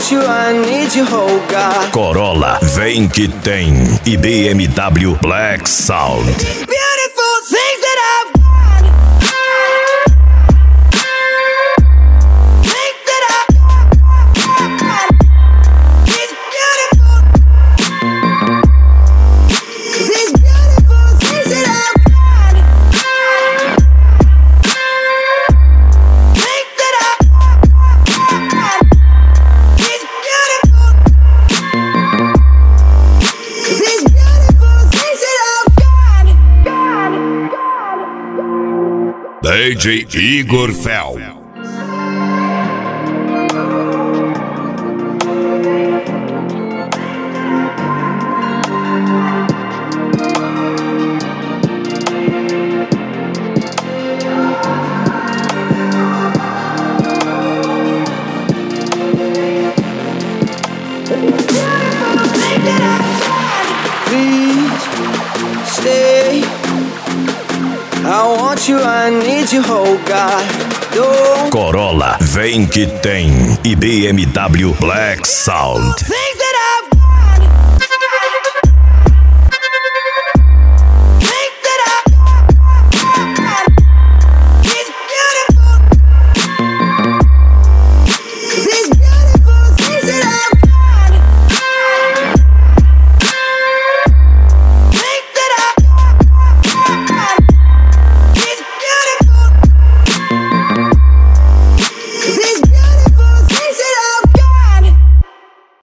want you, I need you, oh God. Corolla, vem que tem. E BMW Black Sound. Beautiful things that I've got. Things that I've got. These beautiful. These beautiful things that I've got. Things that I've got. These beautiful. These beautiful things that I've got. DJ Igor Fel. Please stay. I want you, I need you, oh God. Don't Corolla, vem que tem. E BMW Black Sound. things